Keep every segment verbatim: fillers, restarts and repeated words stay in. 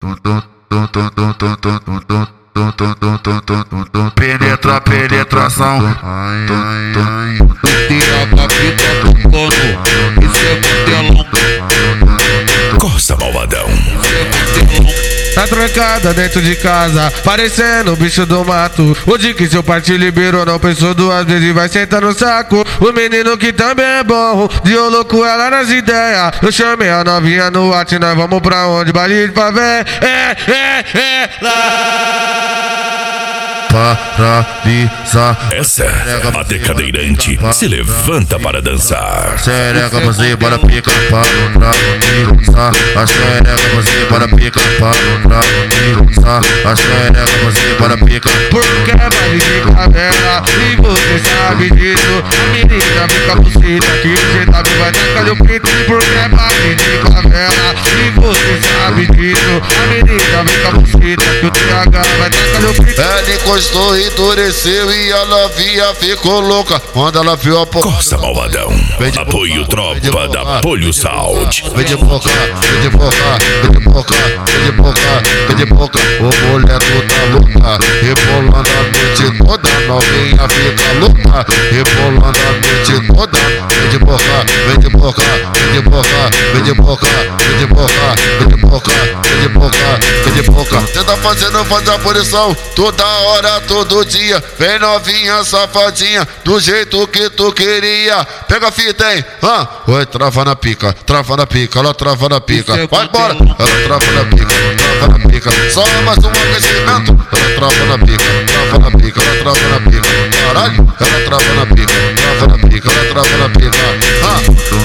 Penetra, penetração. Tira pra fita do cono. Isso é modelão. Costa Malvadão. Tá trancada dentro de casa, parecendo o bicho do mato. O dia que seu pai te liberou, não pensou duas vezes e vai sentar no saco. O menino que também é bom, de ô louco ela nas ideias. Eu chamei a novinha no WhatsApp, nós vamos pra onde? Baile de favela. É, é, é, lá. Paralisa. Essa é a decadeirante se levanta para dançar. Xereca você para pica para o bravo. A xereca você para pica para o bravo. A xereca você para pica. Porque é baile de favela e você sabe disso. A menina fica buceta que o G W vai tacar o pinto. Porque é baile de favela e você sabe disso. A menina fica buceta que o T H vai tacar o pinto. Ela encostou, endureceu e a novinha ficou louca quando ela viu a porra. Costa Malvadão. Apoio tropa da Polho Sound. Vem de boca, vem de boca, vem de boca, vem de boca, vem de boca. O moleque tá louca, rebolando a noite toda. Novinha fica louca, rebolando a noite toda. Vem de boca, vem de boca, vem de boca, vem de boca, vem de boca, vem de boca, vem de boca, vem de boca. Você tá fazendo fazer a punição toda hora, todo dia. Vem novinha, safadinha, do jeito que tu queria. Pega a fita, hein? Ah, oi, trava na pica, trava na pica, ela trava na pica. Vai embora, ela trava na pica, trava na pica. Só mais um aquecimento. Ela trava na pica, trava na pica, ela trava na pica. Caralho, ela trava na pica, trava na pica, ela trava na pica. Ah.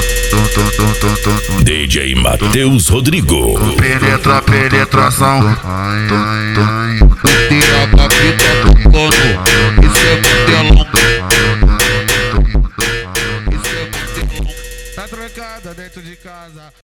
D J Matheus Rodrigo. Penetra, penetração. Tira pra fita do cono. Isso é modelão. Isso é modelão. Tá trancada dentro de casa.